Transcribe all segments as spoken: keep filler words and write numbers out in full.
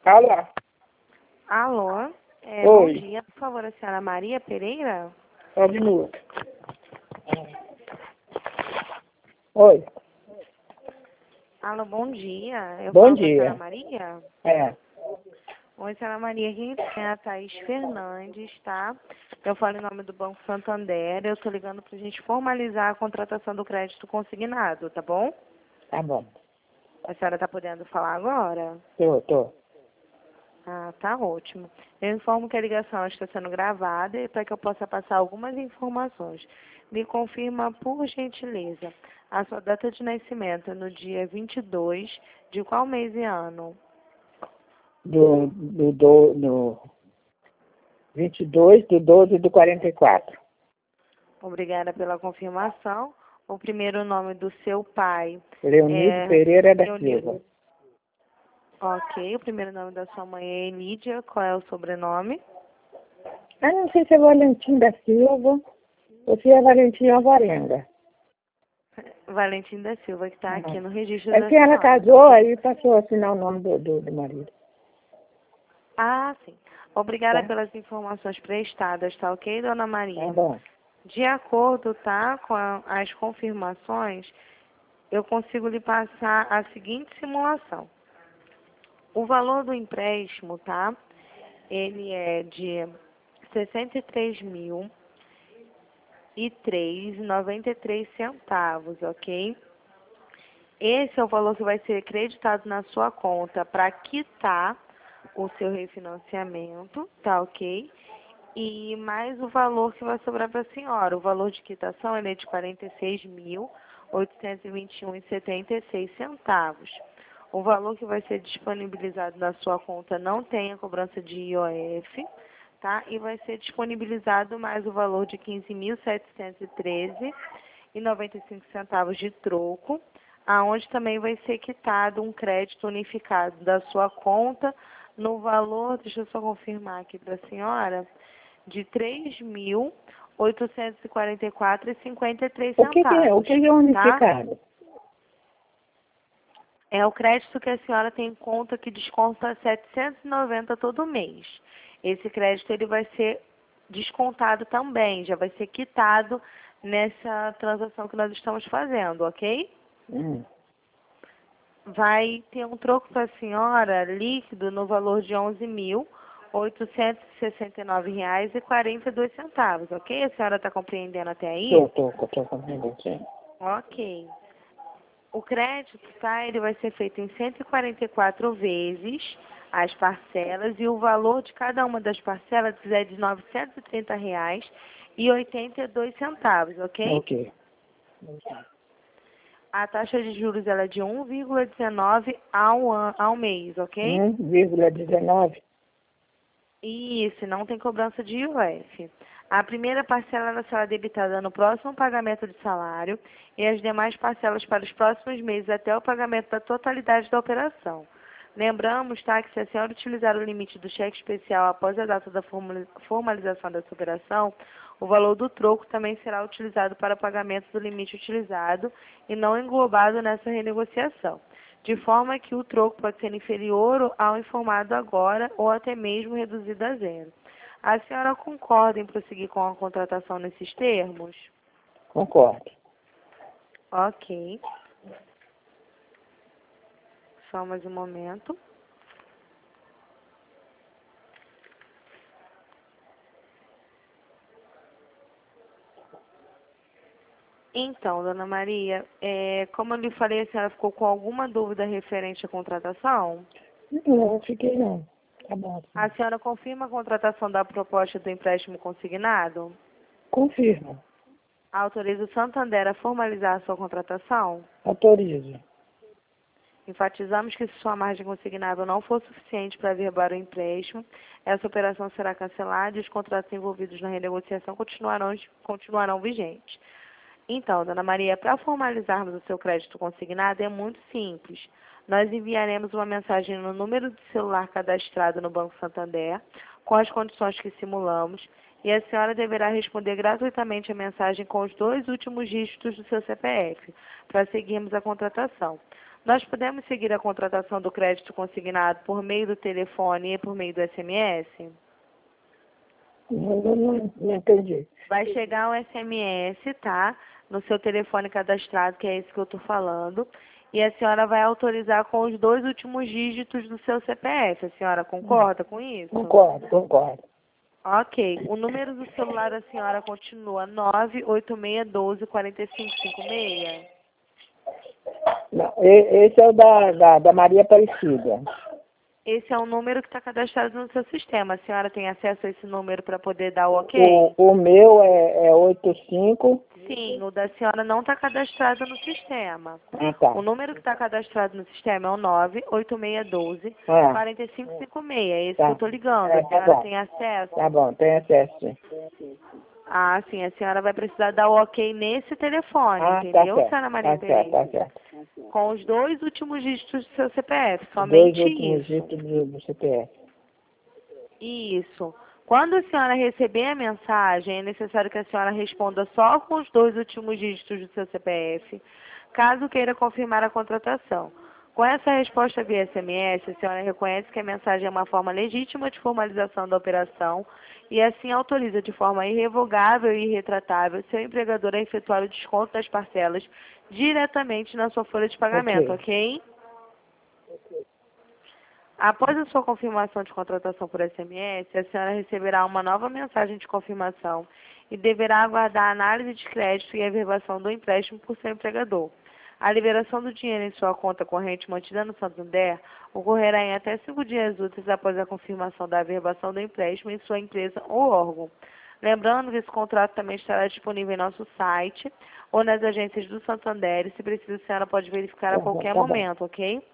Alô? Alô? É, bom Oi. dia, por favor, a senhora Maria Pereira? Só um minuto. Oi. Alô, bom dia. Eu Bom falo com a senhora dia. Maria? É. Oi, senhora Maria, aqui é a Thaís Fernandes, tá? Eu falo em nome do Banco Santander. Eu tô ligando pra gente formalizar a contratação do crédito consignado, tá bom? Tá bom. A senhora tá podendo falar agora? Tô, tô. Ah, tá ótimo. Eu informo que a ligação está sendo gravada e para que eu possa passar algumas informações. Me confirma, por gentileza, a sua data de nascimento no dia vinte e dois de qual mês e ano? Do, do, do, do vinte e dois do doze do quarenta e quatro. Obrigada pela confirmação. O primeiro nome do seu pai Leonídio é Pereira da Leonido. Silva. Ok. O primeiro nome da sua mãe é Elídia. Qual é o sobrenome? Ah, não sei se é Valentim da Silva ou se é Valentim Alvarenga. Valentim da Silva, que está aqui Uhum. no registro É da que ela senhora. casou, aí passou a assinar o nome do, do, do marido. Ah, sim. Obrigada Tá? pelas informações prestadas, tá ok, dona Maria? Tá bom. De acordo, tá, com a- as confirmações, eu consigo lhe passar a seguinte simulação. O valor do empréstimo, tá? Ele é de sessenta e três mil e três reais e noventa e três centavos, ok? Esse é o valor que vai ser creditado na sua conta para quitar o seu refinanciamento, tá ok? E mais o valor que vai sobrar para a senhora. O valor de quitação ele é de quarenta e seis mil oitocentos e vinte e um reais e setenta e seis centavos. O valor que vai ser disponibilizado na sua conta não tem a cobrança de I O F, tá? E vai ser disponibilizado mais o valor de quinze mil setecentos e treze reais e noventa e cinco centavos de troco, aonde também vai ser quitado um crédito unificado da sua conta no valor, deixa eu só confirmar aqui para a senhora, de três mil oitocentos e quarenta e quatro reais e cinquenta e três O que, que é? O centavos, que, que é tá? unificado? É o crédito que a senhora tem em conta que desconta setecentos e noventa todo mês. Esse crédito ele vai ser descontado também, já vai ser quitado nessa transação que nós estamos fazendo, ok? Hum. Vai ter um troco para a senhora líquido no valor de onze mil oitocentos e sessenta e nove reais e quarenta e dois centavos, ok? A senhora está compreendendo até aí? Tô, tô, tô compreendendo, sim. Ok. O crédito, tá? Ele vai ser feito em cento e quarenta e quatro vezes as parcelas e o valor de cada uma das parcelas é de novecentos e trinta reais e oitenta e dois centavos, ok? Ok. A taxa de juros ela é de um vírgula dezenove ao, an ao mês, ok? um vírgula dezenove. Isso, não tem cobrança de I O F. A primeira parcela ela será debitada no próximo pagamento de salário e as demais parcelas para os próximos meses até o pagamento da totalidade da operação. Lembramos, tá, que se a senhora utilizar o limite do cheque especial após a data da formalização dessa operação, o valor do troco também será utilizado para pagamento do limite utilizado e não englobado nessa renegociação, de forma que o troco pode ser inferior ao informado agora ou até mesmo reduzido a zero. A senhora concorda em prosseguir com a contratação nesses termos? Concordo. Ok. Só mais um momento. Então, dona Maria, é, como eu lhe falei, a senhora ficou com alguma dúvida referente à contratação? Não, não fiquei não. Tá bom, A sim. senhora confirma a contratação da proposta do empréstimo consignado? Confirmo. Autoriza o Santander a formalizar a sua contratação? Autorizo. Enfatizamos que se sua margem consignada não for suficiente para averbar o empréstimo, essa operação será cancelada e os contratos envolvidos na renegociação continuarão, continuarão vigentes. Então, dona Maria, para formalizarmos o seu crédito consignado é muito simples. Nós enviaremos uma mensagem no número de celular cadastrado no Banco Santander, com as condições que simulamos, e a senhora deverá responder gratuitamente a mensagem com os dois últimos dígitos do seu C P F, para seguirmos a contratação. Nós podemos seguir a contratação do crédito consignado por meio do telefone e por meio do S M S? Não, não, não, não entendi. Vai chegar um S M S, tá? No seu telefone cadastrado, que é esse que eu estou falando. E a senhora vai autorizar com os dois últimos dígitos do seu C P F. A senhora concorda com isso? Concordo, concordo. Ok. O número do celular da senhora continua nove oito seis um dois, quatro cinco cinco seis? Não, e- esse é o da, da, da Maria Aparecida. Esse é o número que está cadastrado no seu sistema. A senhora tem acesso a esse número para poder dar o ok? O, o meu é, é oito cinco. Sim, o da senhora não está cadastrado no sistema. Ah, tá. O número que está cadastrado no sistema é o nove oito seis um dois, Ah, quatro cinco cinco seis. É esse tá. que eu estou ligando. É, A tá senhora bom. tem acesso? Tá bom, tem acesso, sim. Ah, sim. A senhora vai precisar dar o ok nesse telefone, Ah, tá entendeu, certo. senhora Maria Tá certo, Pereira? tá certo. Com os dois últimos dígitos do seu C P F, Dois somente últimos isso. dígitos do, do C P F. Isso. Quando a senhora receber a mensagem, é necessário que a senhora responda só com os dois últimos dígitos do seu C P F, caso queira confirmar a contratação. Com essa resposta via S M S, a senhora reconhece que a mensagem é uma forma legítima de formalização da operação e assim autoriza de forma irrevogável e irretratável seu empregador a efetuar o desconto das parcelas diretamente na sua folha de pagamento, Ok. ok? Após a sua confirmação de contratação por S M S, a senhora receberá uma nova mensagem de confirmação e deverá aguardar a análise de crédito e a averbação do empréstimo por seu empregador. A liberação do dinheiro em sua conta corrente mantida no Santander ocorrerá em até cinco dias úteis após a confirmação da averbação do empréstimo em sua empresa ou órgão. Lembrando que esse contrato também estará disponível em nosso site ou nas agências do Santander e, se preciso, a senhora pode verificar Tá a bom, qualquer tá bom. momento, ok?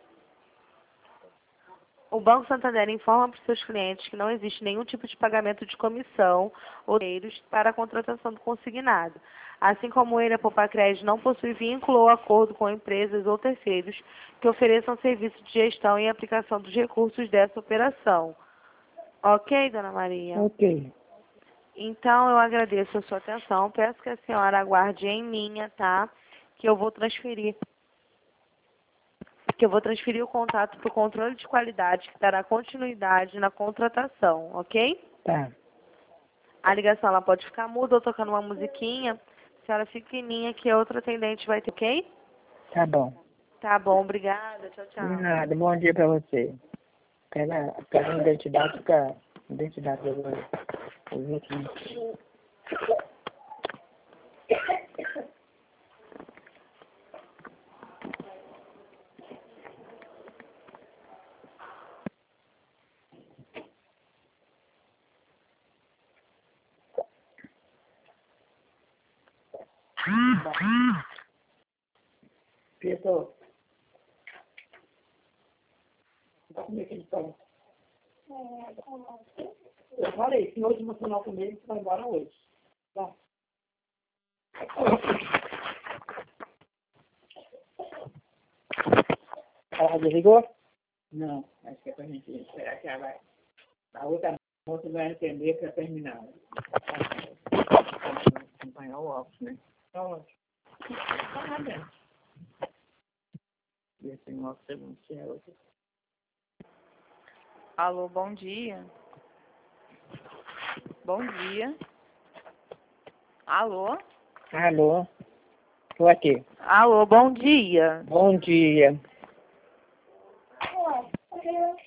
O Banco Santander informa para os seus clientes que não existe nenhum tipo de pagamento de comissão ou terceiros para a contratação do consignado. Assim como ele, a Poupa Crédito não possui vínculo ou acordo com empresas ou terceiros que ofereçam serviço de gestão e aplicação dos recursos dessa operação. Ok, dona Maria? Ok. Então, eu agradeço a sua atenção. Peço que a senhora aguarde em linha, tá? Que eu vou transferir que eu vou transferir o contato para o controle de qualidade, que dará continuidade na contratação, ok? Tá. A ligação ela pode ficar muda ou tocando uma musiquinha. A senhora fica em linha que a outra atendente vai ter, ok? Tá bom. Tá bom, obrigada. Tchau, De tchau. nada. Bom dia pra você. Pega, pega a identidade, fica a identidade do os últimos. Pietro, como é que ele fala? Eu falei, se hoje você não comer, você vai embora hoje. Tá? Ela desligou? Não, acho que é pra gente esperar que ela vai. A outra moça vai atender para terminar. Acompanhar o óculos, né? Tá ótimo. Tá lá dentro. Ver se o óculos é bom, se é outro. Alô, bom dia. Bom dia. Alô? Alô? Tô aqui. Alô, bom dia. Bom dia.